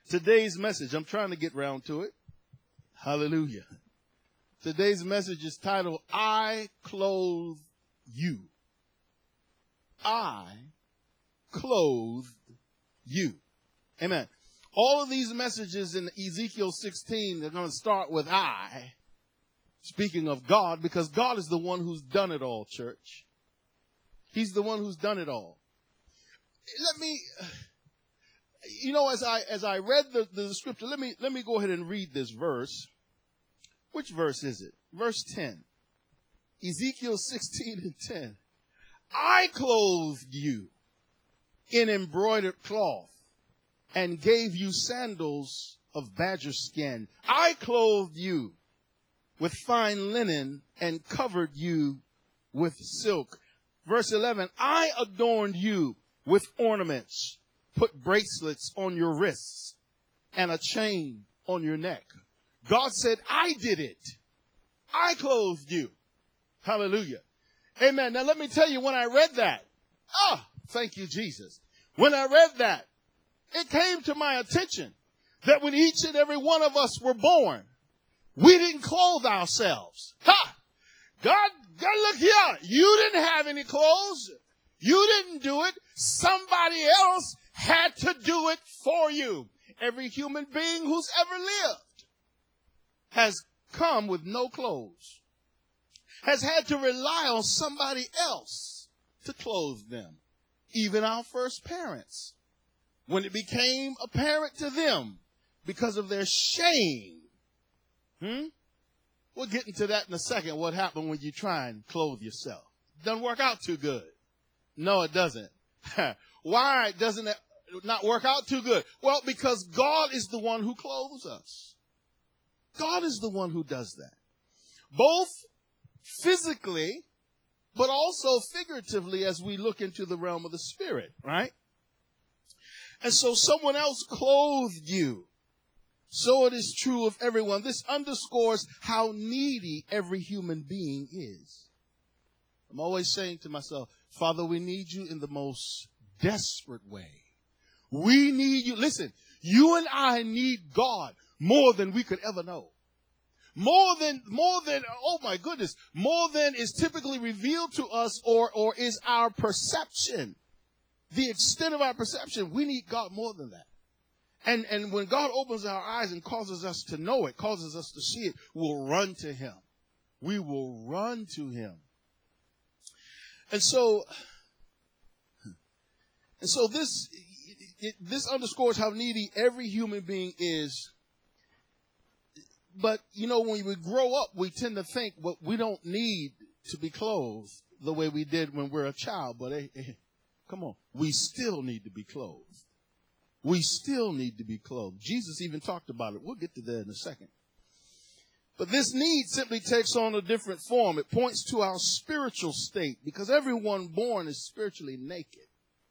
Today's message, I'm trying to get round to it. Hallelujah. Today's message is titled, I Clothe You. I clothed you. Amen. All of these messages in Ezekiel 16, they're going to start with I, speaking of God, because God is the one who's done it all, church. He's the one who's done it all. Let me, as I read the scripture, let me go ahead and read this verse. Which verse is it? Verse 10. Ezekiel 16 and 10. I clothed you in embroidered cloth and gave you sandals of badger skin. I clothed you with fine linen and covered you with silk. Verse 11, I adorned you with ornaments, put bracelets on your wrists and a chain on your neck. God said, I did it. I clothed you. Hallelujah. Amen. Now let me tell you, when I read that, thank you, Jesus. When I read that, it came to my attention that when each and every one of us were born, we didn't clothe ourselves. God, look here. You didn't have any clothes. You didn't do it. Somebody else had to do it for you. Every human being who's ever lived has come with no clothes, has had to rely on somebody else to clothe them. Even our first parents, when it became apparent to them because of their shame. We'll get into that in a second, what happened when you try and clothe yourself. Doesn't work out too good. No, it doesn't. Why doesn't it not work out too good? Well, because God is the one who clothes us. God is the one who does that. Both physically, but also figuratively as we look into the realm of the spirit, right? And so someone else clothed you. So it is true of everyone. This underscores how needy every human being is. I'm always saying to myself, Father, we need you in the most desperate way. We need you. Listen, you and I need God more than we could ever know. More than, oh my goodness, more than is typically revealed to us or is our perception. The extent of our perception, we need God more than that. And when God opens our eyes and causes us to know it, causes us to see it, we'll run to him. We will run to him. And so this underscores how needy every human being is. But, when we grow up, we tend to think, well, we don't need to be clothed the way we did when we were a child. But come on, we still need to be clothed. We still need to be clothed. Jesus even talked about it. We'll get to that in a second. But this need simply takes on a different form. It points to our spiritual state because everyone born is spiritually naked.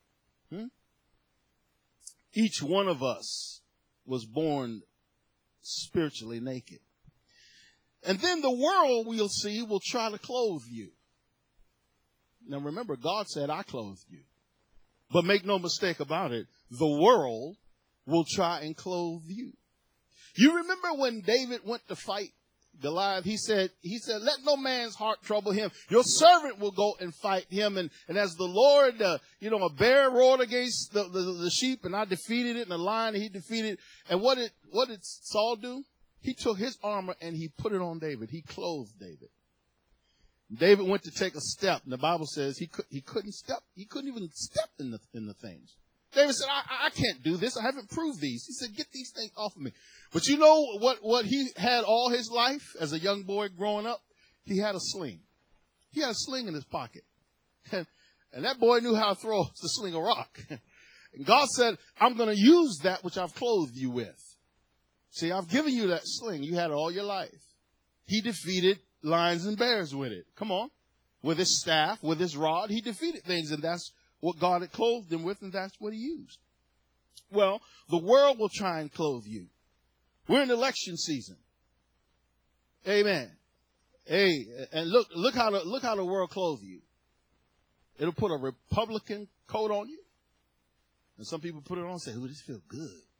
Each one of us was born spiritually naked. And then the world, we'll see, will try to clothe you. Now remember, God said, I clothed you. But make no mistake about it, the world will try and clothe you. You remember when David went to fight Goliath? He said, let no man's heart trouble him. Your servant will go and fight him. And as the Lord, a bear roared against the sheep and I defeated it, and the lion he defeated. And what did Saul do? He took his armor and he put it on David. He clothed David. David went to take a step, and the Bible says he couldn't step. He couldn't even step in the things. David said, I can't do this. I haven't proved these. He said, get these things off of me. But you know what he had all his life as a young boy growing up? He had a sling. He had a sling in his pocket. And that boy knew how to sling a rock. And God said, I'm going to use that which I've clothed you with. See, I've given you that sling. You had it all your life. He defeated lions and bears with it. Come on. With his staff, with his rod, he defeated things, and that's what God had clothed him with, and that's what he used. Well, the world will try and clothe you. We're in election season. Amen. Hey, and look how the world clothes you. It'll put a Republican coat on you. And some people put it on and say, "Ooh, this feels good."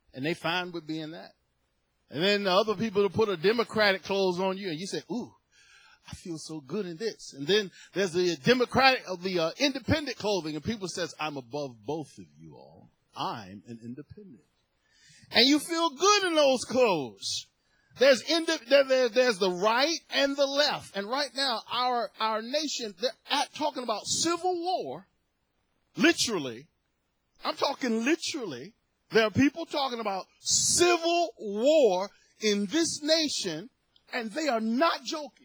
And they fine with being that. And then the other people to put a Democratic clothes on you, and you say, ooh, I feel so good in this. And then there's the independent clothing, and people says, I'm above both of you all. I'm an independent. And you feel good in those clothes. There's the right and the left. And right now, our nation, they're talking about civil war. Literally. I'm talking literally. There are people talking about civil war in this nation, and they are not joking.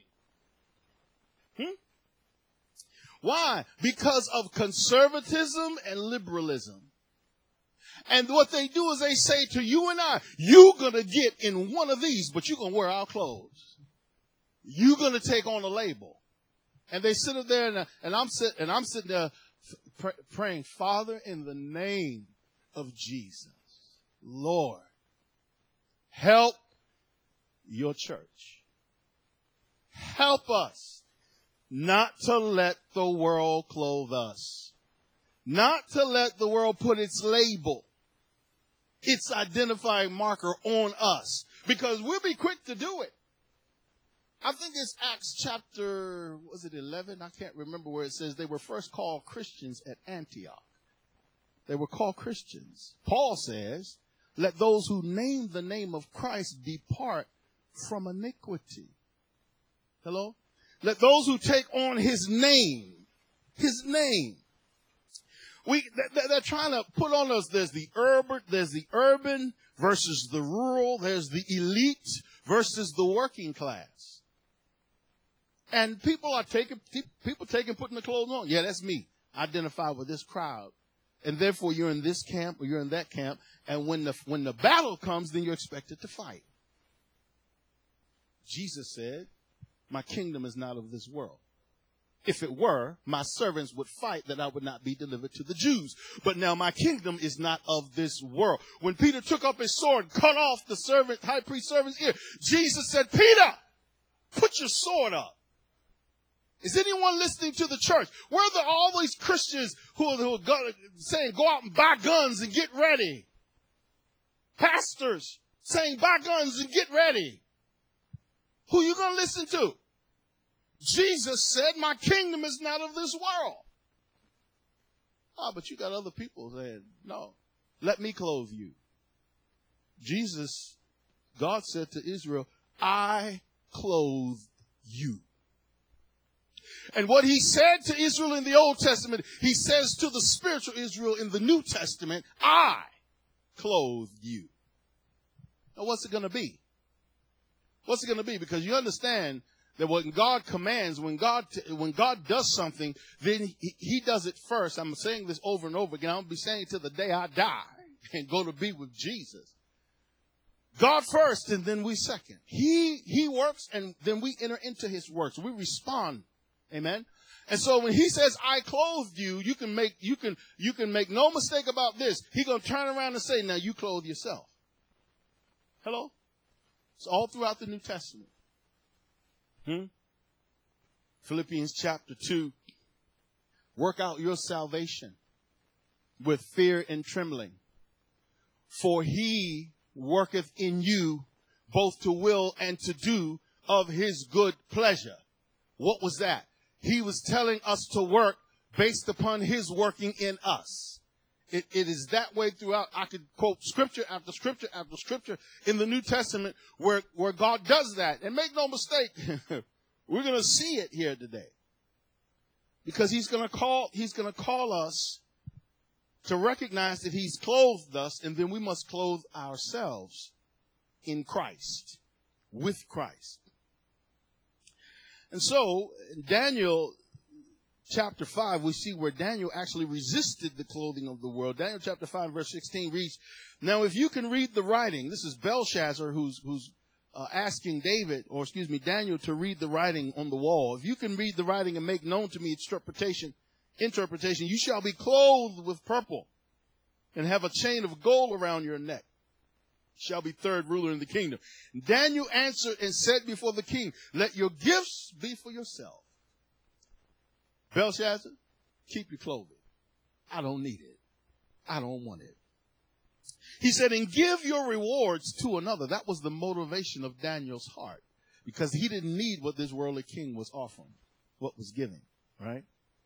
Why? Because of conservatism and liberalism. And what they do is they say to you and I, you're going to get in one of these, but you're going to wear our clothes. You're going to take on a label. And they sit up there, and I'm sitting there praying, Father, in the name of Jesus, Lord, help your church. Help us not to let the world clothe us. Not to let the world put its label, its identifying marker on us. Because we'll be quick to do it. I think it's Acts chapter, 11? I can't remember where it says they were first called Christians at Antioch. They were called Christians. Paul says, let those who name the name of Christ depart from iniquity. Hello? Let those who take on his name. They're trying to put on us, there's the urban versus the rural, there's the elite versus the working class. And people putting the clothes on. Yeah, that's me. I identify with this crowd. And therefore you're in this camp or you're in that camp. And when the battle comes, then you're expected to fight. Jesus said, my kingdom is not of this world. If it were, my servants would fight that I would not be delivered to the Jews. But now my kingdom is not of this world. When Peter took up his sword, cut off the high priest servant's ear, Jesus said, Peter, put your sword up. Is anyone listening to the church? Where are all these Christians who are saying, go out and buy guns and get ready? Pastors saying, buy guns and get ready. Who are you going to listen to? Jesus said, my kingdom is not of this world. Oh, but you got other people saying, no, let me clothe you. God said to Israel, I clothe you. And what he said to Israel in the Old Testament, he says to the spiritual Israel in the New Testament, I clothe you. Now, what's it going to be? What's it going to be? Because you understand that when God commands, when God does something, then he does it first. I'm saying this over and over again. I'm going to be saying it till the day I die and go to be with Jesus. God first, and then we second. He works, and then we enter into his works. We respond. Amen. And so when he says, I clothed you, you can make no mistake about this. He's going to turn around and say, now you clothe yourself. Hello? It's all throughout the New Testament. Philippians chapter 2. Work out your salvation with fear and trembling. For he worketh in you both to will and to do of his good pleasure. What was that? He was telling us to work based upon his working in us. It is that way throughout. I could quote scripture after scripture after scripture in the New Testament where God does that. And make no mistake, we're going to see it here today. Because he's going to call us to recognize that he's clothed us, and then we must clothe ourselves in Christ, with Christ. And so, in Daniel chapter 5, we see where Daniel actually resisted the clothing of the world. Daniel chapter 5, verse 16 reads, now if you can read the writing, this is Belshazzar who's asking Daniel to read the writing on the wall. If you can read the writing and make known to me its interpretation, you shall be clothed with purple and have a chain of gold around your neck. Shall be third ruler in the kingdom. Daniel answered and said before the king, let your gifts be for yourself. Belshazzar, keep your clothing. I don't need it. I don't want it. He said, and give your rewards to another. That was the motivation of Daniel's heart, because he didn't need what this worldly king was offering, what was giving, right?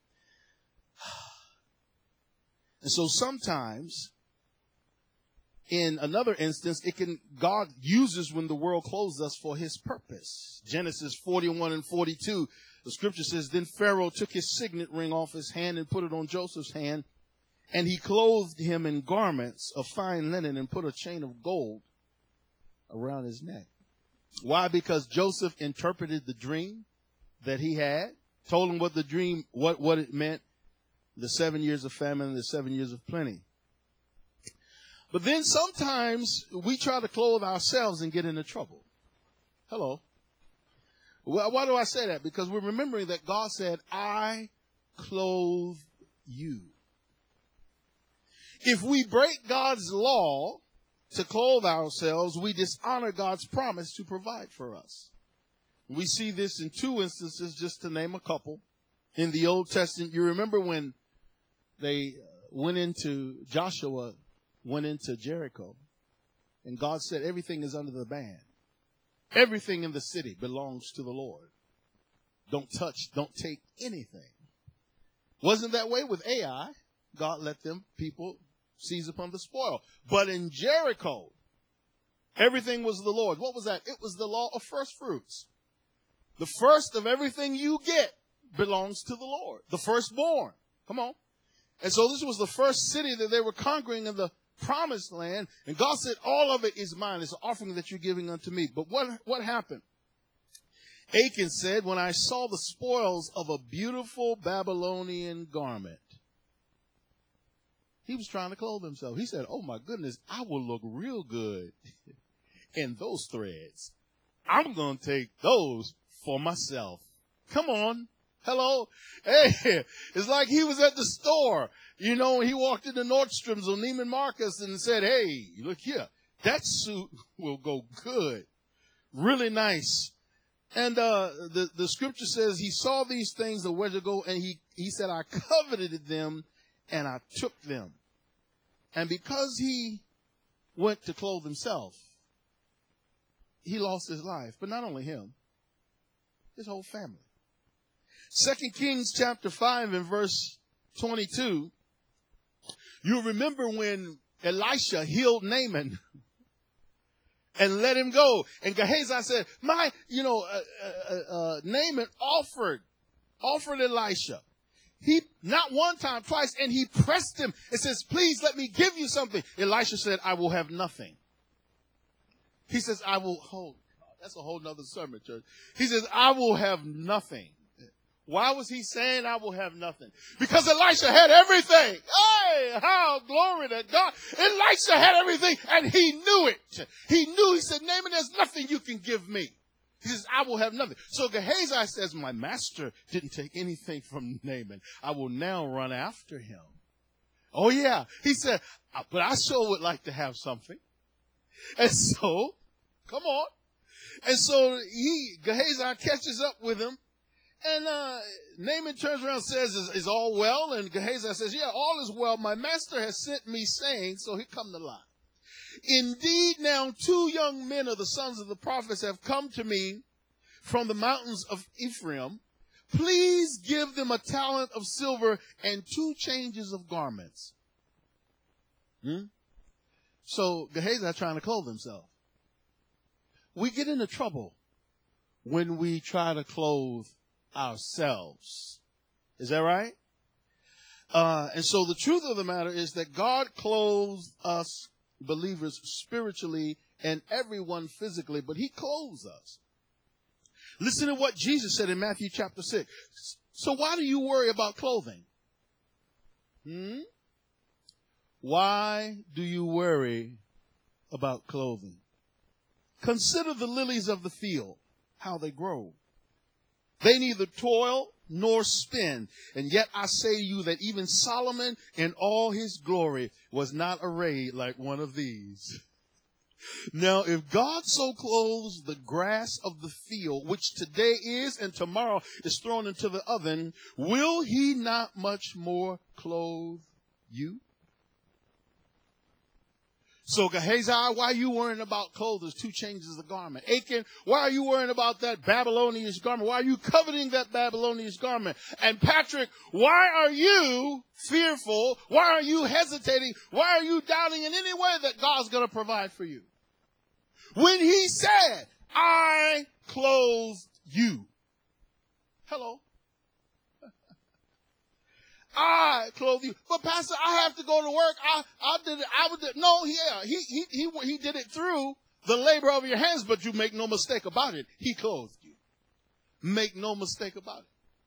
And so sometimes, in another instance, God uses when the world closes us for his purpose. Genesis 41 and 42, the scripture says, then Pharaoh took his signet ring off his hand and put it on Joseph's hand, and he clothed him in garments of fine linen and put a chain of gold around his neck. Why? Because Joseph interpreted the dream that he had, told him what the dream, what it meant, the 7 years of famine and the 7 years of plenty. But then sometimes we try to clothe ourselves and get into trouble. Hello. Well, why do I say that? Because we're remembering that God said, I clothe you. If we break God's law to clothe ourselves, we dishonor God's promise to provide for us. We see this in two instances, just to name a couple. In the Old Testament, you remember when Joshua went into Jericho, and God said, everything is under the ban. Everything in the city belongs to the Lord. Don't touch, don't take anything. Wasn't that way with Ai. God let them people seize upon the spoil. But in Jericho, everything was the Lord. What was that? It was the law of first fruits. The first of everything you get belongs to the Lord. The firstborn. Come on. And so this was the first city that they were conquering in the promised land. And God said, all of it is mine. It's an offering that you're giving unto me. But what happened? Achan said, when I saw the spoils of a beautiful Babylonian garment, he was trying to clothe himself. He said, oh my goodness, I will look real good in those threads. I'm going to take those for myself. Come on. Hello. Hey, it's like he was at the store, you know, he walked into Nordstrom's or Neiman Marcus and said, hey, look here, that suit will go good. Really nice. And the scripture says he saw these things a while ago, and he said, I coveted them and I took them. And because he went to clothe himself, he lost his life. But not only him, his whole family. 2 Kings chapter 5 and verse 22. You remember when Elisha healed Naaman and let him go. And Gehazi said, Naaman offered Elisha. He, not one time, twice, and he pressed him and says, please let me give you something. Elisha said, I will have nothing. He says, that's a whole nother sermon, church. He says, I will have nothing. Why was he saying I will have nothing? Because Elisha had everything. Hey, how glory to God. Elisha had everything, and he knew it. He said, Naaman, there's nothing you can give me. He says, I will have nothing. So Gehazi says, my master didn't take anything from Naaman. I will now run after him. Oh, yeah. He said, but I sure would like to have something. And so, come on. And so Gehazi catches up with him. And Naaman turns around and says, is all well? And Gehazi says, yeah, all is well. My master has sent me saying, so here come the line. Indeed, now 2 young men of the sons of the prophets have come to me from the mountains of Ephraim. Please give them a talent of silver and 2 changes of garments. So Gehazi is trying to clothe himself. We get into trouble when we try to clothe ourselves. Is that right? And so the truth of the matter is that God clothes us believers spiritually and everyone physically, but he clothes us. Listen to what Jesus said in Matthew chapter 6. So why do you worry about clothing? Why do you worry about clothing? Consider the lilies of the field, how they grow. They neither toil nor spin. And yet I say to you that even Solomon in all his glory was not arrayed like one of these. Now, if God so clothes the grass of the field, which today is and tomorrow is thrown into the oven, will he not much more clothe you? So Gehazi, why are you worrying about clothes? There's 2 changes of garment. Achan, why are you worrying about that Babylonian garment? Why are you coveting that Babylonian garment? And Patrick, why are you fearful? Why are you hesitating? Why are you doubting in any way that God's going to provide for you? When he said, I clothed you. Hello. I clothe you. But Pastor, I have to go to work. I did it. No, yeah. He did it through the labor of your hands, but you make no mistake about it. He clothed you. Make no mistake about it.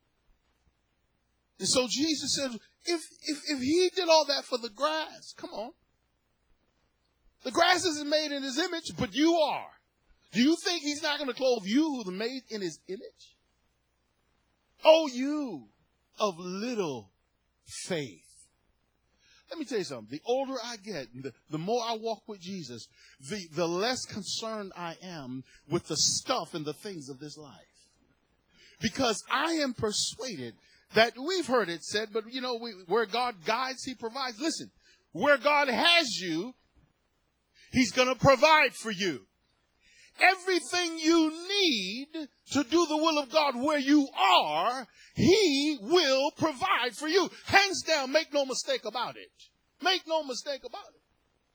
And so Jesus said, if he did all that for the grass, come on. The grass isn't made in his image, but you are. Do you think he's not going to clothe you who's made in his image? Oh, you of little faith. Let me tell you something. The older I get, the more I walk with Jesus, the less concerned I am with the stuff and the things of this life. Because I am persuaded that we've heard it said, but you know, where God guides, he provides. Listen, where God has you, he's going to provide for you. Everything you need to do the will of God where you are, he will provide for you. Hands down, make no mistake about it. Make no mistake about it.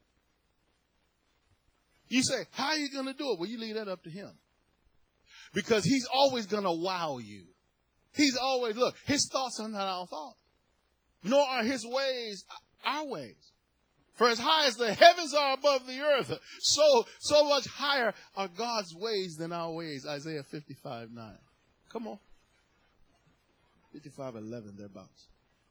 You say, how are you going to do it? Well, you leave that up to him. Because he's always going to wow you. He's always, look, his thoughts are not our thoughts, nor are his ways our ways. For as high as the heavens are above the earth, so much higher are God's ways than our ways. Isaiah 55:9. Come on. 55:11, thereabouts.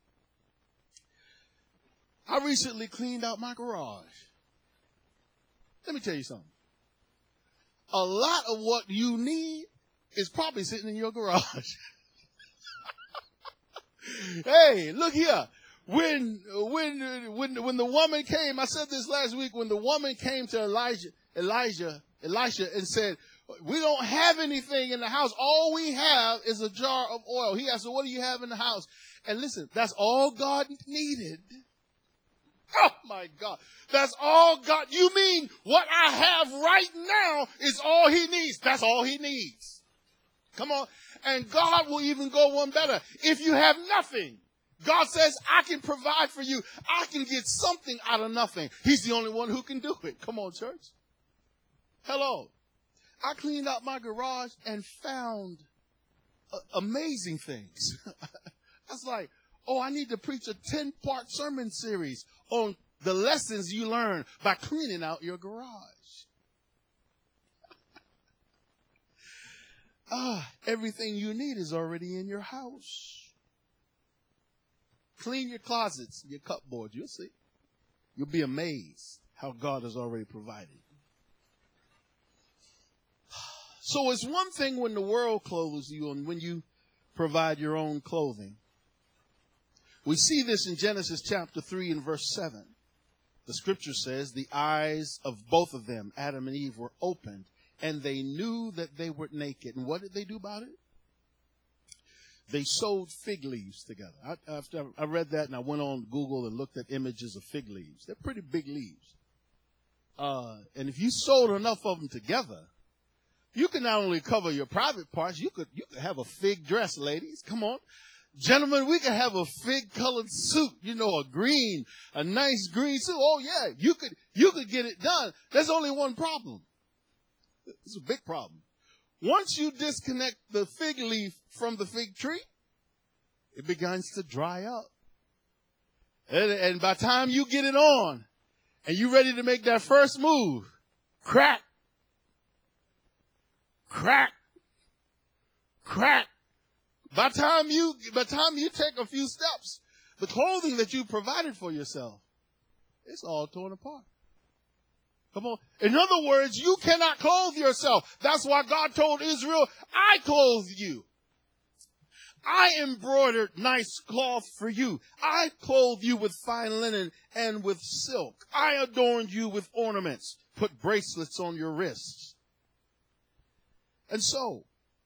I recently cleaned out my garage. Let me tell you something. A lot of what you need is probably sitting in your garage. Hey, look here. When the woman came, I said this last week, when the woman came to Elisha and said, we don't have anything in the house. All we have is a jar of oil. He asked her, what do you have in the house? And listen, that's all God needed. Oh my God. That's all God. You mean what I have right now is all he needs. That's all he needs. Come on. And God will even go one better. If you have nothing, God says, I can provide for you. I can get something out of nothing. He's the only one who can do it. Come on, church. Hello. I cleaned out my garage and found amazing things. I was like, oh, I need to preach a 10-part sermon series on the lessons you learn by cleaning out your garage. Everything you need is already in your house. Clean your closets, your cupboards. You'll see. You'll be amazed how God has already provided. So it's one thing when the world clothes you and when you provide your own clothing. We see this in Genesis chapter 3 and verse 7. The scripture says, the eyes of both of them, Adam and Eve, were opened, and they knew that they were naked. And what did they do about it? They sewed fig leaves together. After I read that and I went on Google and looked at images of fig leaves. They're pretty big leaves. And if you sewed enough of them together, you can not only cover your private parts, you could have a fig dress, ladies. Come on. Gentlemen, we could have a fig-colored suit, a nice green suit. Oh, yeah, you could get it done. There's only one problem. It's a big problem. Once you disconnect the fig leaf from the fig tree, it begins to dry up. And by the time you get it on and you're ready to make that first move, crack, crack, crack. By the time you take a few steps, the clothing that you provided for yourself, it's all torn apart. Come on. In other words, you cannot clothe yourself. That's why God told Israel, I clothe you. I embroidered nice cloth for you. I clothe you with fine linen and with silk. I adorned you with ornaments, put bracelets on your wrists. And so,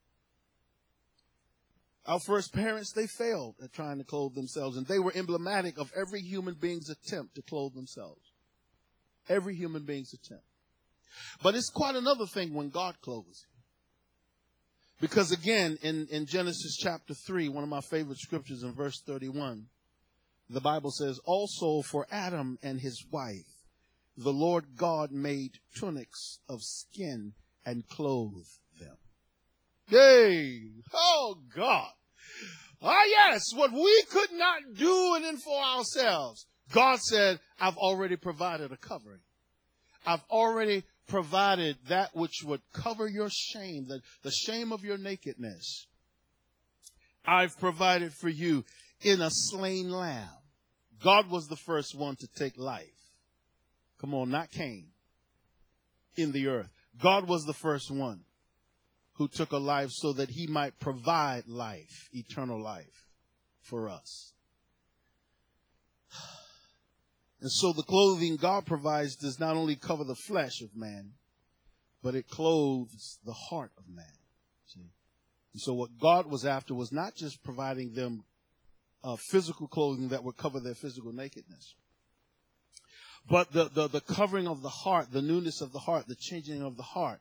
our first parents, they failed at trying to clothe themselves, and they were emblematic of every human being's attempt to clothe themselves. Every human being's attempt. But it's quite another thing when God clothes you. Because again, in Genesis chapter 3, one of my favorite scriptures in verse 31, the Bible says, also for Adam and his wife, the Lord God made tunics of skin and clothed them. Yay! Oh, God. Ah, yes, what we could not do and then for ourselves. God said, I've already provided a covering. I've already provided that which would cover your shame, the shame of your nakedness. I've provided for you in a slain lamb. God was the first one to take life. Come on, not Cain. In the earth. God was the first one who took a life so that he might provide life, eternal life for us. And so the clothing God provides does not only cover the flesh of man, but it clothes the heart of man. See? And so what God was after was not just providing them physical clothing that would cover their physical nakedness, but the covering of the heart, the newness of the heart, the changing of the heart.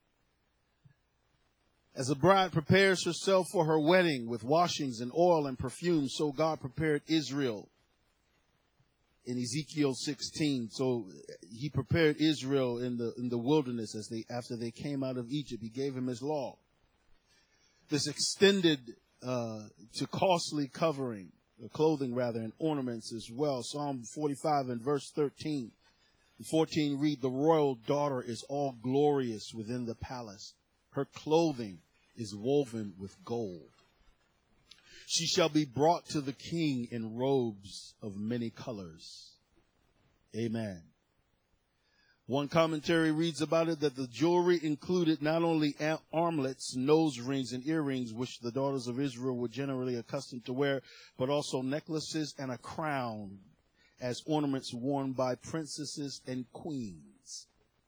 As a bride prepares herself for her wedding with washings and oil and perfume, so God prepared Israel in Ezekiel 16. So he prepared Israel in the wilderness after they came out of Egypt. He gave him his law. This extended to costly covering, clothing rather, and ornaments as well. Psalm 45 and verse 13 and 14 read, the royal daughter is all glorious within the palace. Her clothing is woven with gold. She shall be brought to the king in robes of many colors. Amen. One commentary reads about it that the jewelry included not only armlets, nose rings, and earrings, which the daughters of Israel were generally accustomed to wear, but also necklaces and a crown as ornaments worn by princesses and queens.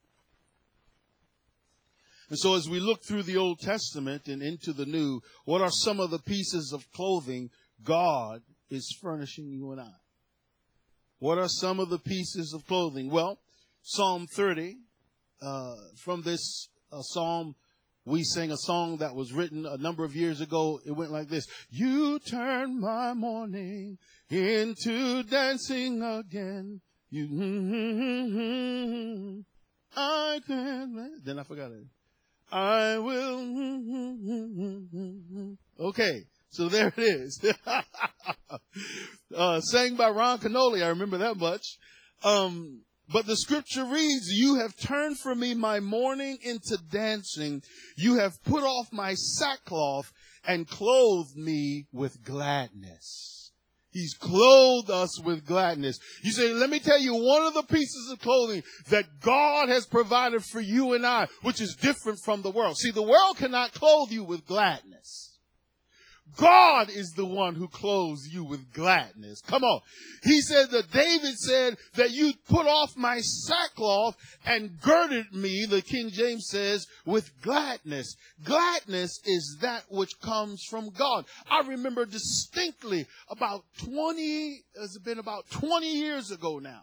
And so as we look through the Old Testament and into the New, what are some of the pieces of clothing God is furnishing you and I? What are some of the pieces of clothing? Well, Psalm 30, from this psalm, we sang a song that was written a number of years ago. It went like this. You turn my mourning into dancing again. I can. Then I forgot it. I will. Okay, so there it is. Sang by Ron Canoli. I remember that much. But the scripture reads, you have turned for me my mourning into dancing. You have put off my sackcloth and clothed me with gladness. He's clothed us with gladness. You say, let me tell you one of the pieces of clothing that God has provided for you and I, which is different from the world. See, the world cannot clothe you with gladness. God is the one who clothes you with gladness. Come on. He said that David said that you put off my sackcloth and girded me, the King James says, with gladness. Gladness is that which comes from God. I remember distinctly about 20 years ago now.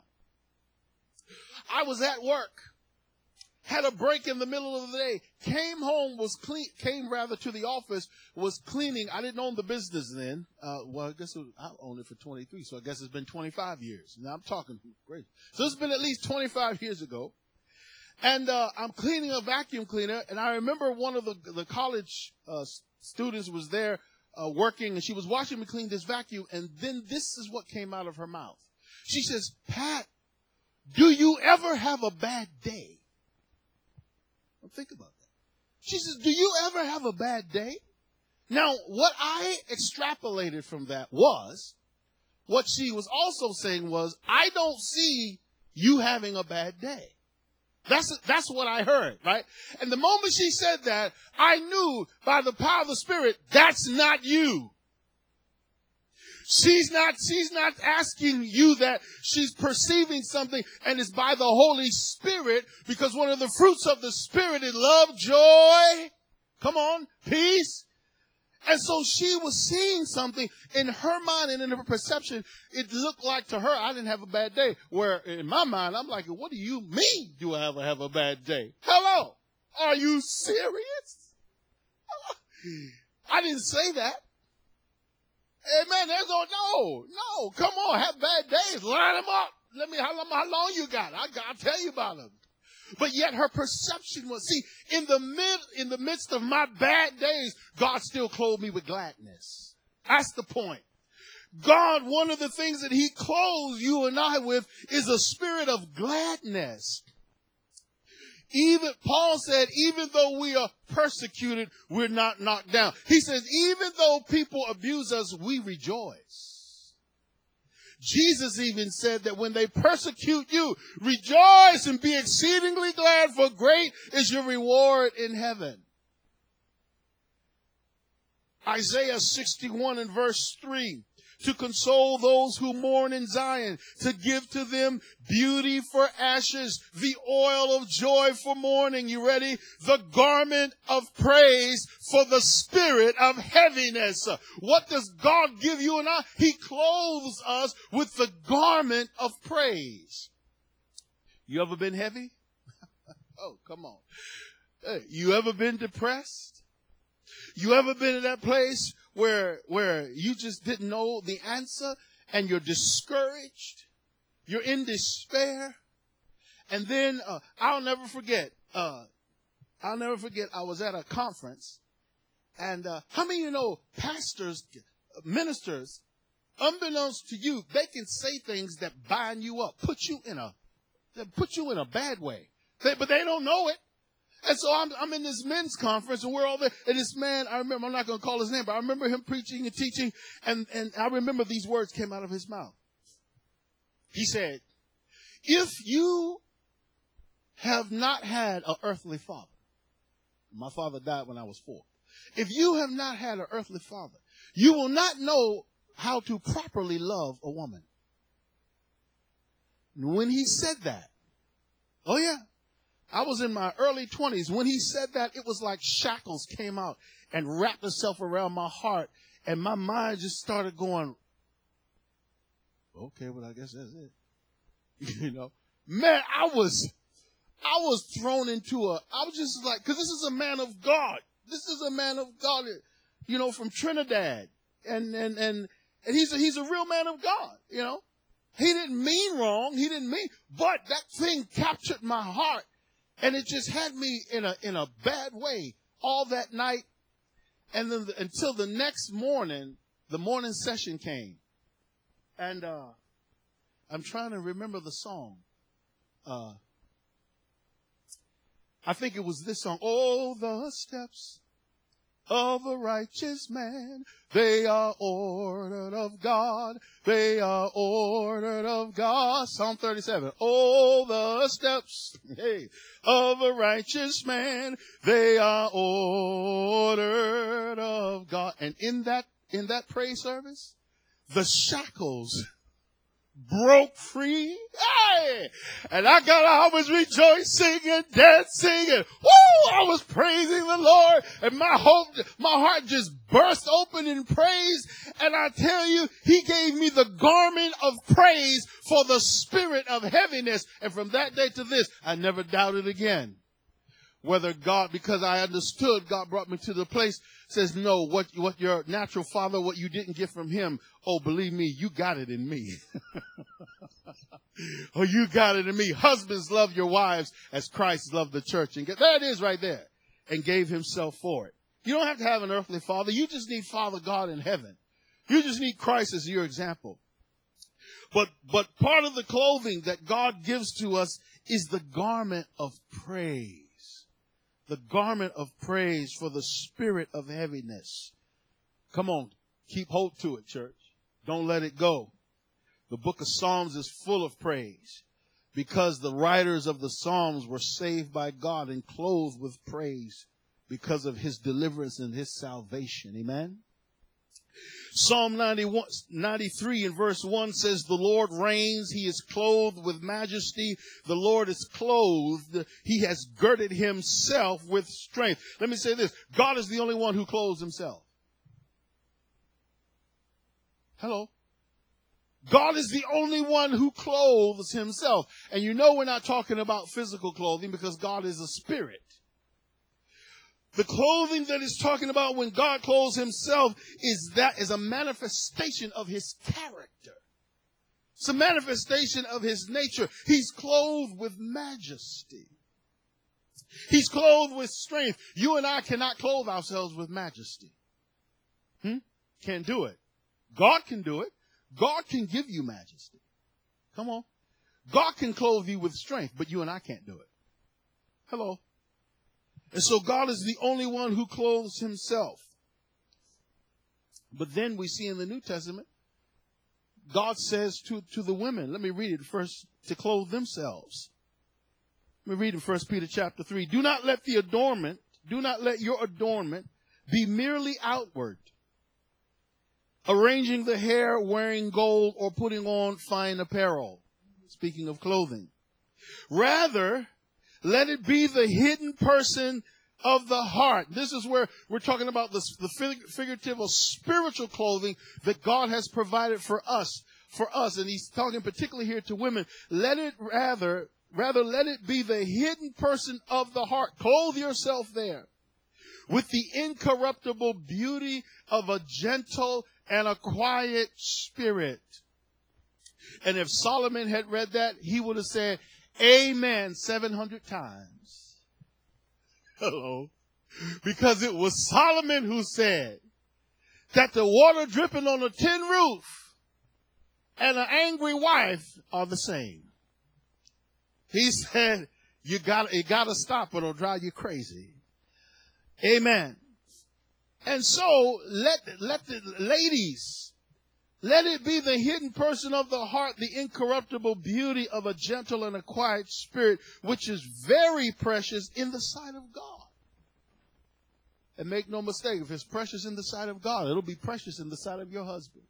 I was at work. Had a break in the middle of the day, came to the office, was cleaning. I didn't own the business then. Well, I guess I owned it for 23, so I guess it's been 25 years. Now I'm talking great. So it's been at least 25 years ago. And I'm cleaning a vacuum cleaner, and I remember one of the college students was there working, and she was watching me clean this vacuum, and then this is what came out of her mouth. She says, Pat, do you ever have a bad day? Think about that. She says, do you ever have a bad day? Now, what I extrapolated from that was, what she was also saying was, I don't see you having a bad day. That's what I heard, right? And the moment she said that, I knew by the power of the Spirit, that's not you. She's not asking you that. She's perceiving something, and it's by the Holy Spirit, because one of the fruits of the Spirit is love, joy, come on, peace, And so she was seeing something in her mind and in her perception. It looked like to her, I didn't have a bad day. Where in my mind, I'm like, what do you mean do I ever have a bad day? Hello? Are you serious? I didn't say that. Amen. There's no. Come on, have bad days. Line them up. How long you got? I'll tell you about them. But yet her perception was, see, in the midst of my bad days, God still clothed me with gladness. That's the point. God, one of the things that he clothes you and I with is a spirit of gladness. Paul said, even though we are persecuted, we're not knocked down. He says, even though people abuse us, we rejoice. Jesus even said that when they persecute you, rejoice and be exceedingly glad, for great is your reward in heaven. Isaiah 61 and verse 3, to console those who mourn in Zion, to give to them beauty for ashes, the oil of joy for mourning. You ready? The garment of praise for the spirit of heaviness. What does God give you and I? He clothes us with the garment of praise. You ever been heavy? Oh, come on. Hey, you ever been depressed? You ever been in that place where you just didn't know the answer and you're discouraged? You're in despair. And then I'll never forget I was at a conference, and how many of you know pastors, ministers, unbeknownst to you, they can say things that bind you up, put you in a bad way. But they don't know it. And so I'm in this men's conference, and we're all there. And this man, I remember, I'm not going to call his name, but I remember him preaching and teaching, and I remember these words came out of his mouth. He said, if you have not had an earthly father, my father died when I was 4. If you have not had an earthly father, you will not know how to properly love a woman. When he said that, oh yeah, I was in my early 20s. When he said that, it was like shackles came out and wrapped itself around my heart. And my mind just started going, okay, well, I guess that's it. You know, man, I was thrown into I was just like, cause this is a man of God. This is a man of God, you know, from Trinidad. And he's a real man of God, you know. He didn't mean wrong. But that thing captured my heart. And it just had me in a bad way all that night. And then until the next morning, the morning session came. And I'm trying to remember the song. I think it was this song. Oh, the steps of a righteous man, they are ordered of God. They are ordered of God. Psalm 37. Oh, the steps of a righteous man, they are ordered of God. And in that praise service, the shackles broke free. Hey! And I was rejoicing and dancing, and woo! I was praising the Lord, and my heart just burst open in praise. And I tell you, he gave me the garment of praise for the spirit of heaviness. And from that day to this, I never doubted again whether God, because I understood, God brought me to the place, says, no, what your natural father, what you didn't get from him, oh, believe me, you got it in me. Oh, you got it in me. Husbands, love your wives as Christ loved the church. And there it is right there. And gave himself for it. You don't have to have an earthly father. You just need Father God in heaven. You just need Christ as your example. But part of the clothing that God gives to us is the garment of praise. The garment of praise for the spirit of heaviness. Come on, keep hold to it, church. Don't let it go. The book of Psalms is full of praise because the writers of the Psalms were saved by God and clothed with praise because of his deliverance and his salvation. Amen. Psalm 93 and verse 1 says, the Lord reigns. He is clothed with majesty. The Lord is clothed. He has girded himself with strength. Let me say this. God is the only one who clothes himself. Hello. God is the only one who clothes himself. And you know we're not talking about physical clothing because God is a spirit. The clothing that is talking about when God clothes himself is a manifestation of his character. It's a manifestation of his nature. He's clothed with majesty. He's clothed with strength. You and I cannot clothe ourselves with majesty. Can't do it. God can do it. God can give you majesty. Come on. God can clothe you with strength, but you and I can't do it. Hello. And so God is the only one who clothes himself. But then we see in the New Testament, God says to the women, let me read it first, to clothe themselves. Let me read in 1 Peter chapter 3. Do not let your adornment be merely outward, arranging the hair, wearing gold, or putting on fine apparel. Speaking of clothing. Rather, let it be the hidden person of the heart. This is where we're talking about the figurative or spiritual clothing that God has provided for us. And he's talking particularly here to women. Rather let it be the hidden person of the heart. Clothe yourself there with the incorruptible beauty of a gentle and a quiet spirit. And if Solomon had read that, he would have said, Amen 700 times. Hello. Because it was Solomon who said that the water dripping on a tin roof and an angry wife are the same. He said, you gotta stop or it'll drive you crazy. Amen. And so let the ladies, let it be the hidden person of the heart, the incorruptible beauty of a gentle and a quiet spirit, which is very precious in the sight of God. And make no mistake, if it's precious in the sight of God, it'll be precious in the sight of your husband.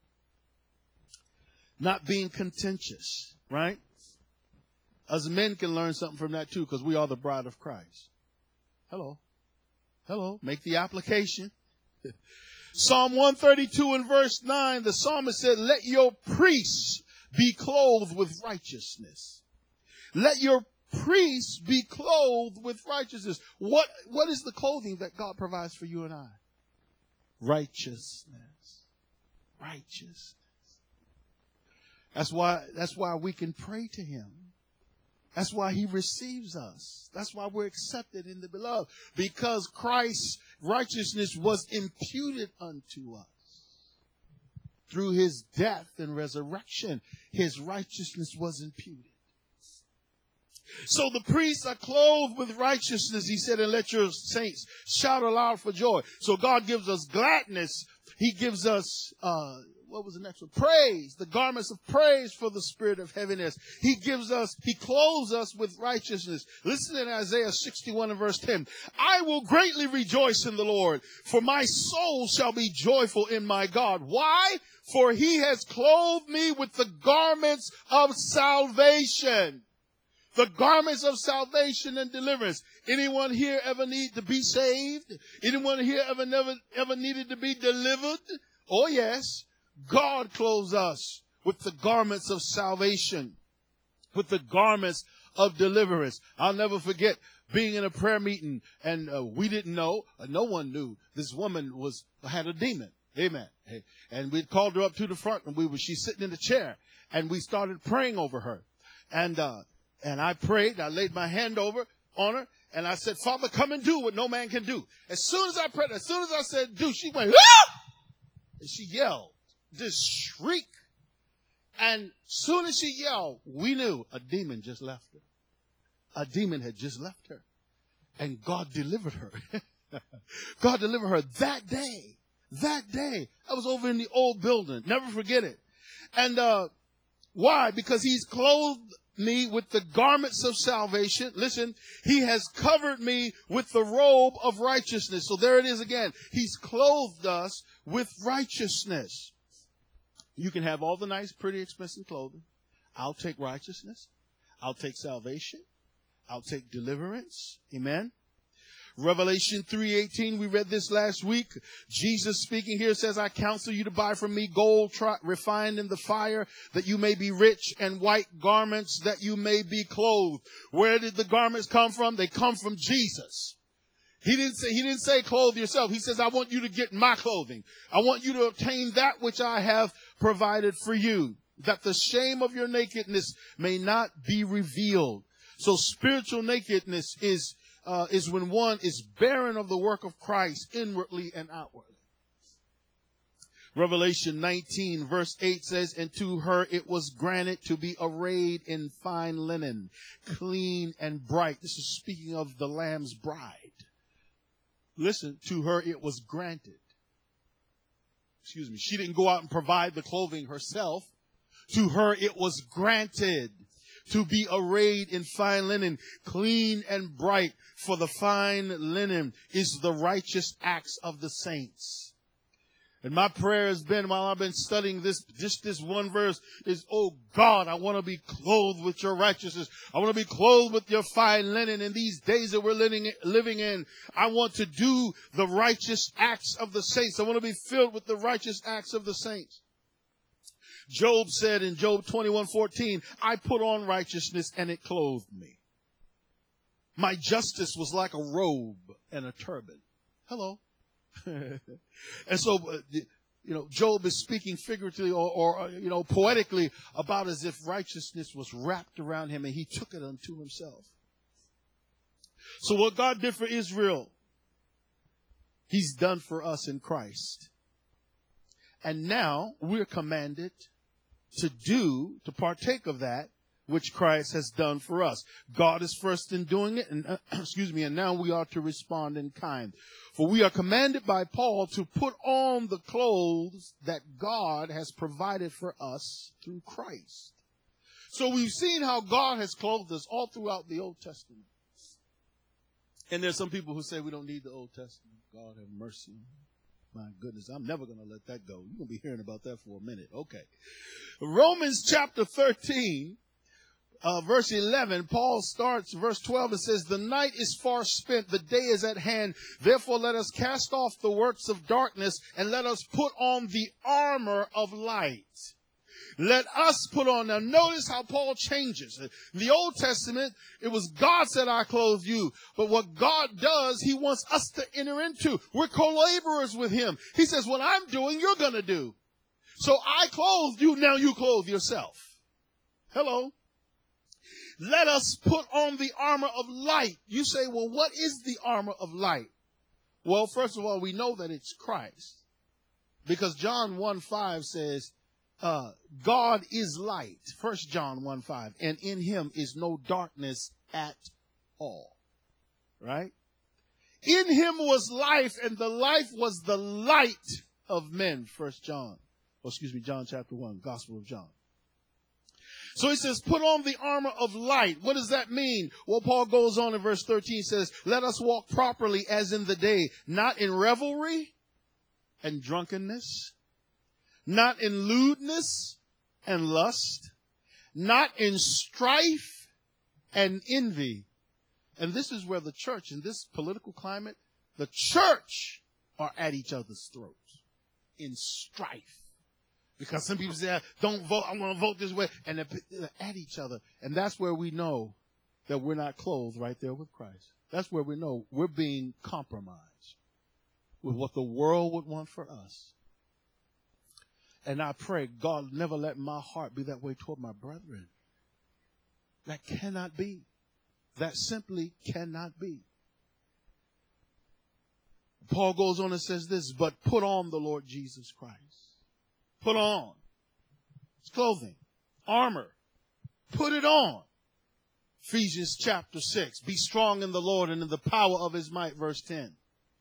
Not being contentious, right? Us men can learn something from that too, because we are the bride of Christ. Hello. Hello. Make the application. Psalm 132 and verse 9, the psalmist said, let your priests be clothed with righteousness. Let your priests be clothed with righteousness. What is the clothing that God provides for you and I? Righteousness. Righteousness. That's why we can pray to him. That's why he receives us. That's why we're accepted in the beloved. Because Christ's righteousness was imputed unto us. Through his death and resurrection, his righteousness was imputed. So the priests are clothed with righteousness, he said, and let your saints shout aloud for joy. So God gives us gladness. He gives us, what was the next one? Praise, the garments of praise for the spirit of heaviness. He clothes us with righteousness. Listen to Isaiah 61 and verse 10. I will greatly rejoice in the Lord, for my soul shall be joyful in my God. Why? For he has clothed me with the garments of salvation. The garments of salvation and deliverance. Anyone here ever need to be saved? Anyone here ever needed to be delivered? Oh yes. God clothes us with the garments of salvation, with the garments of deliverance. I'll never forget being in a prayer meeting, and we didn't know, no one knew, this woman had a demon. Amen. And we called her up to the front, and she's sitting in the chair, and we started praying over her. And I prayed, I laid my hand on her, and I said, Father, come and do what no man can do. As soon as I prayed, as soon as I said do, she went, ah! And she yelled. This shriek. And soon as she yelled, we knew a demon just left her. A demon had just left her. And God delivered her. God delivered her that day. That day. I was over in the old building. Never forget it. And why? Because he's clothed me with the garments of salvation. Listen, he has covered me with the robe of righteousness. So there it is again. He's clothed us with righteousness. You can have all the nice, pretty, expensive clothing. I'll take righteousness. I'll take salvation. I'll take deliverance. Amen. Revelation 3:18, we read this last week. Jesus speaking here says, I counsel you to buy from me gold refined in the fire, that you may be rich, and white garments, that you may be clothed. Where did the garments come from? They come from Jesus. He didn't say clothe yourself. He says, I want you to get my clothing. I want you to obtain that which I have provided for you, that the shame of your nakedness may not be revealed. So spiritual nakedness is when one is barren of the work of Christ inwardly and outwardly. Revelation 19 verse 8 says, and to her it was granted to be arrayed in fine linen, clean and bright. This is speaking of the Lamb's bride. Listen, to her it was granted. Excuse me. She didn't go out and provide the clothing herself. To her it was granted to be arrayed in fine linen, clean and bright, for the fine linen is the righteous acts of the saints. And my prayer has been, while I've been studying this one verse, is, oh God, I want to be clothed with your righteousness. I want to be clothed with your fine linen in these days that we're living in. I want to do the righteous acts of the saints. I want to be filled with the righteous acts of the saints. Job said in Job 21:14, I put on righteousness and it clothed me. My justice was like a robe and a turban. Hello. And so, Job is speaking figuratively or poetically about as if righteousness was wrapped around him and he took it unto himself. So what God did for Israel, he's done for us in Christ. And now we're commanded to partake of that which Christ has done for us. God is first in doing it, and and now we are to respond in kind. For we are commanded by Paul to put on the clothes that God has provided for us through Christ. So we've seen how God has clothed us all throughout the Old Testament. And there's some people who say we don't need the Old Testament. God have mercy. My goodness, I'm never going to let that go. You're going to be hearing about that for a minute. Okay. Romans chapter 13. Verse 11, Paul starts verse 12 and says, the night is far spent, the day is at hand. Therefore, let us cast off the works of darkness and let us put on the armor of light. Let us put on. Now, notice how Paul changes. In the Old Testament, it was God said, I clothe you. But what God does, he wants us to enter into. We're co-laborers with him. He says, what I'm doing, you're going to do. So I clothed you, now you clothe yourself. Hello. Let us put on the armor of light. You say, well, what is the armor of light? Well, first of all, we know that it's Christ. Because John 1:5 says, God is light. 1 John 1:5. And in him is no darkness at all. Right? In him was life, and the life was the light of men. John chapter 1, Gospel of John. So he says, put on the armor of light. What does that mean? Well, Paul goes on in verse 13, says, let us walk properly as in the day, not in revelry and drunkenness, not in lewdness and lust, not in strife and envy. And this is where the church, in this political climate, the church are at each other's throats in strife. Because some people say, don't vote, I'm going to vote this way. And they're at each other. And that's where we know that we're not clothed right there with Christ. That's where we know we're being compromised with what the world would want for us. And I pray, God, never let my heart be that way toward my brethren. That cannot be. That simply cannot be. Paul goes on and says this, but put on the Lord Jesus Christ. Put on. It's clothing. Armor. Put it on. Ephesians chapter 6. Be strong in the Lord and in the power of his might. Verse 10.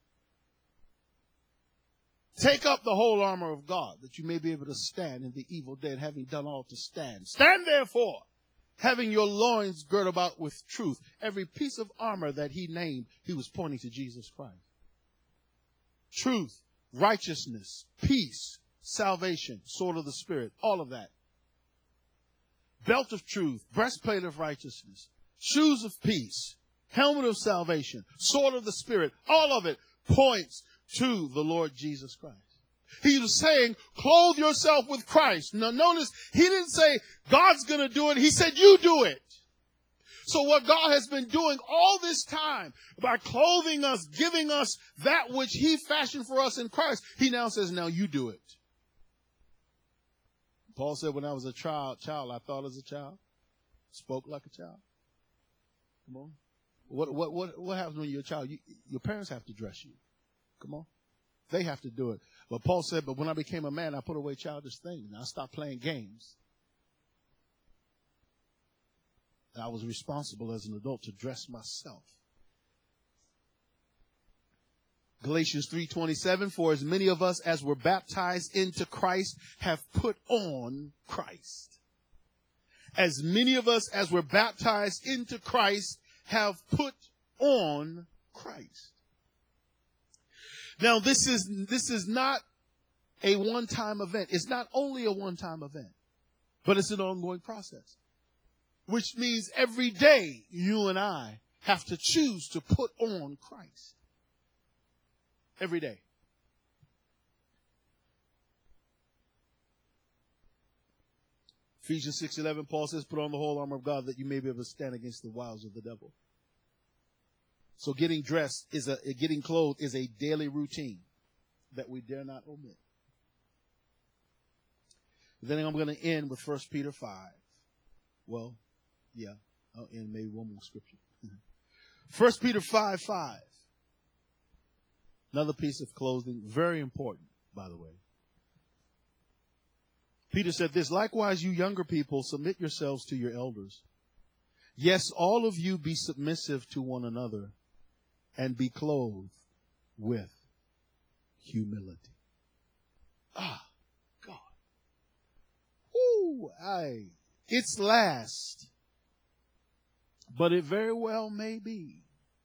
Take up the whole armor of God, that you may be able to stand in the evil day, and having done all to stand. Stand therefore, having your loins girt about with truth. Every piece of armor that he named, he was pointing to Jesus Christ. Truth, righteousness, peace, salvation, sword of the Spirit, all of that. Belt of truth, breastplate of righteousness, shoes of peace, helmet of salvation, sword of the Spirit, all of it points to the Lord Jesus Christ. He was saying, clothe yourself with Christ. Now notice, he didn't say, God's going to do it. He said, you do it. So what God has been doing all this time by clothing us, giving us that which he fashioned for us in Christ, he now says, now you do it. Paul said, when I was a child, I thought as a child, spoke like a child. Come on. What happens when you're a child? Your parents have to dress you. Come on. They have to do it. But Paul said, but when I became a man, I put away childish things. And I stopped playing games. And I was responsible as an adult to dress myself. Galatians 3:27, for as many of us as were baptized into Christ have put on Christ. As many of us as were baptized into Christ have put on Christ. Now, this is not a one-time event. It's not only a one-time event, but it's an ongoing process, which means every day you and I have to choose to put on Christ. Every day. Ephesians 6:11, Paul says, put on the whole armor of God that you may be able to stand against the wiles of the devil. So getting clothed is a daily routine that we dare not omit. Then I'm going to end with 1 Peter 5. Well, yeah, I'll end maybe one more scripture. 1 Peter 5:5. Another piece of clothing, very important, by the way. Peter said this, likewise, you younger people, submit yourselves to your elders. Yes, all of you be submissive to one another and be clothed with humility. Ah, God. Ooh, it's last, but it very well may be.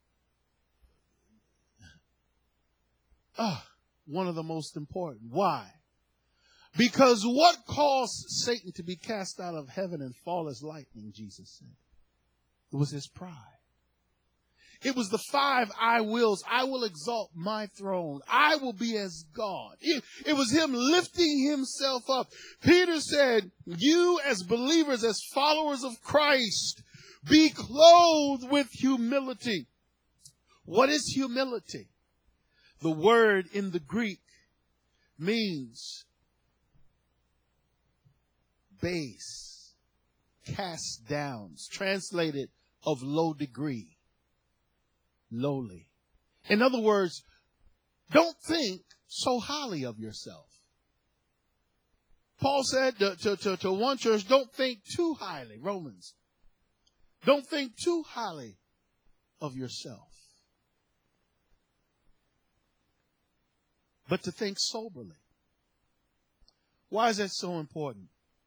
One of the most important. Why? Because what caused Satan to be cast out of heaven and fall as lightning, Jesus said? It was his pride. It was the 5 I wills. I will exalt my throne. I will be as God. It was him lifting himself up. Peter said, you as believers, as followers of Christ, be clothed with humility. What is humility? The word in the Greek means base, cast down, translated of low degree, lowly. In other words, don't think so highly of yourself. Paul said to one church, don't think too highly, Romans. Don't think too highly of yourself. But to think soberly. Why is that so important?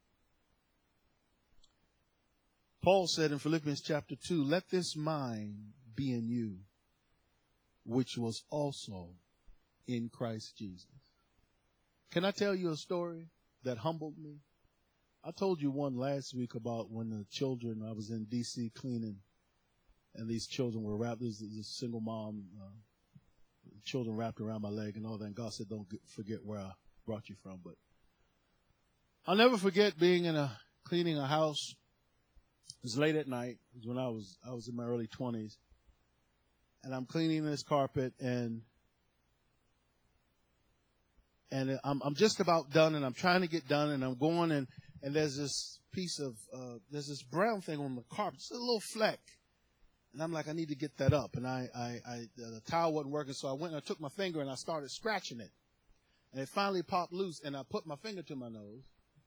Paul said in Philippians chapter 2, let this mind be in you, which was also in Christ Jesus. Can I tell you a story that humbled me? I told you one last week about when the children, I was in D.C. cleaning, and these children were wrapped, there's a single mom, children wrapped around my leg and all that, and God said, don't forget where I brought you from. But I'll never forget being cleaning a house. It was late at night. It was when I was in my early 20s. And I'm cleaning this carpet, and I'm just about done, and I'm trying to get done, and I'm going, and there's this there's this brown thing on the carpet. It's a little fleck. And I'm like, I need to get that up. And the towel wasn't working, so I went and I took my finger and I started scratching it. And it finally popped loose, and I put my finger to my nose.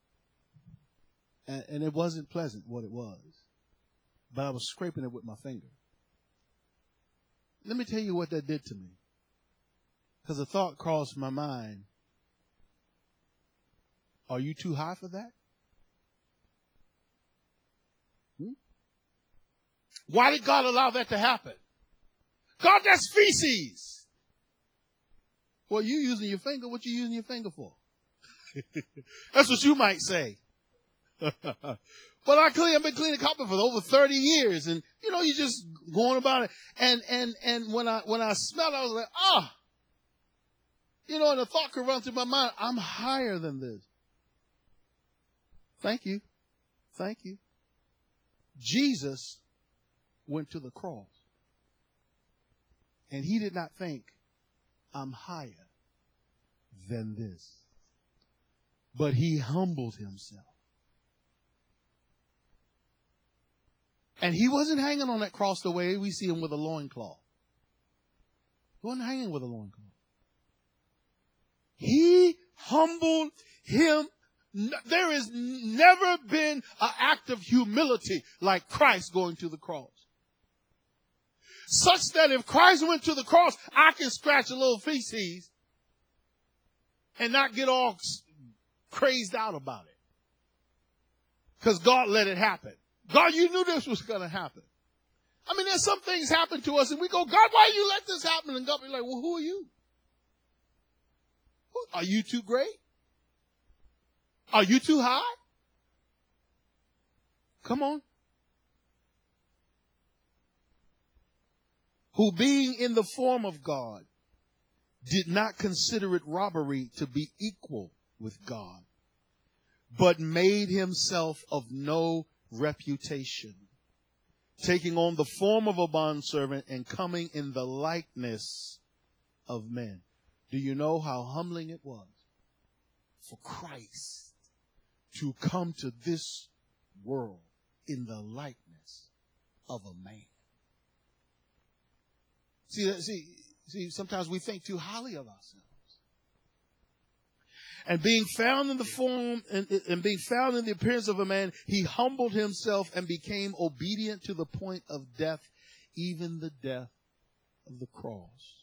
And it wasn't pleasant what it was. But I was scraping it with my finger. Let me tell you what that did to me. Because a thought crossed my mind. Are you too high for that? Why did God allow that to happen? God, that's feces. Well, you using your finger. What you using your finger for? That's what you might say. But I've been cleaning carpet for over 30 years. And, you know, you just going about it. And when I smelled it, I was like, you know, and the thought could run through my mind, I'm higher than this. Thank you. Thank you. Jesus went to the cross. And he did not think, I'm higher than this. But he humbled himself. And he wasn't hanging on that cross the way we see him with a loincloth. He wasn't hanging with a loincloth. He humbled him. There has never been an act of humility like Christ going to the cross. Such that if Christ went to the cross, I can scratch a little feces and not get all crazed out about it. Because God let it happen. God, you knew this was going to happen. I mean, there's some things happen to us and we go, God, why you let this happen? And God be like, well, who are you? Are you too great? Are you too high? Come on. Who being in the form of God did not consider it robbery to be equal with God, but made himself of no reputation, taking on the form of a bondservant and coming in the likeness of men. Do you know how humbling it was for Christ to come to this world in the likeness of a man? See, sometimes we think too highly of ourselves. And being found in the form and being found in the appearance of a man, he humbled himself and became obedient to the point of death, even the death of the cross.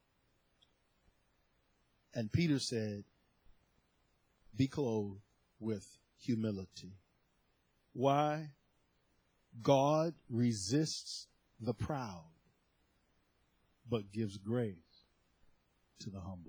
And Peter said, be clothed with humility. Why? God resists the proud, but gives grace to the humble.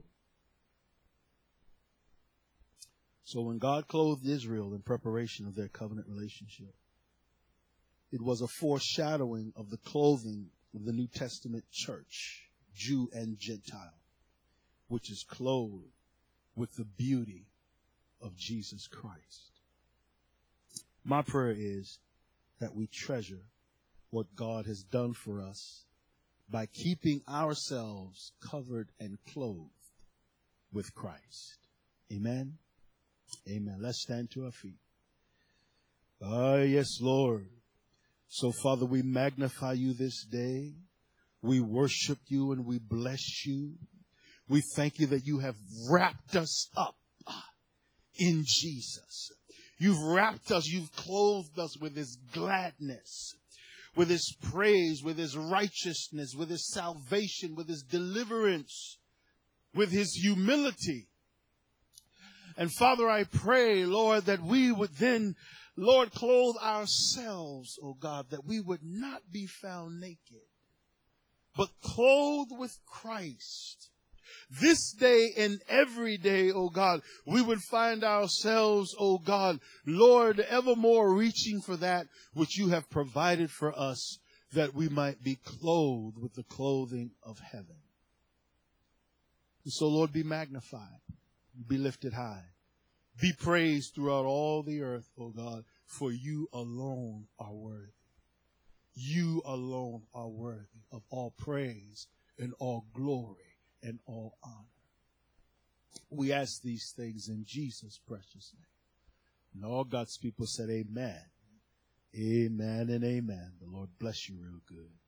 So when God clothed Israel in preparation of their covenant relationship, it was a foreshadowing of the clothing of the New Testament church, Jew and Gentile, which is clothed with the beauty of Jesus Christ. My prayer is that we treasure what God has done for us by keeping ourselves covered and clothed with Christ. Amen. Amen. Let's stand to our feet. Yes, Lord. So, Father, we magnify you this day. We worship you and we bless you. We thank you that you have wrapped us up in Jesus. You've wrapped us, you've clothed us with his gladness, with his praise, with his righteousness, with his salvation, with his deliverance, with his humility. And Father, I pray, Lord, that we would then, Lord, clothe ourselves, oh God, that we would not be found naked, but clothed with Christ. This day and every day, oh God, we would find ourselves, oh God, Lord, evermore reaching for that which you have provided for us, that we might be clothed with the clothing of heaven. And so, Lord, be magnified, be lifted high, be praised throughout all the earth, oh God, for you alone are worthy. You alone are worthy of all praise and all glory and all honor. We ask these things in Jesus' precious name. And all God's people said amen. Amen and amen. The Lord bless you real good.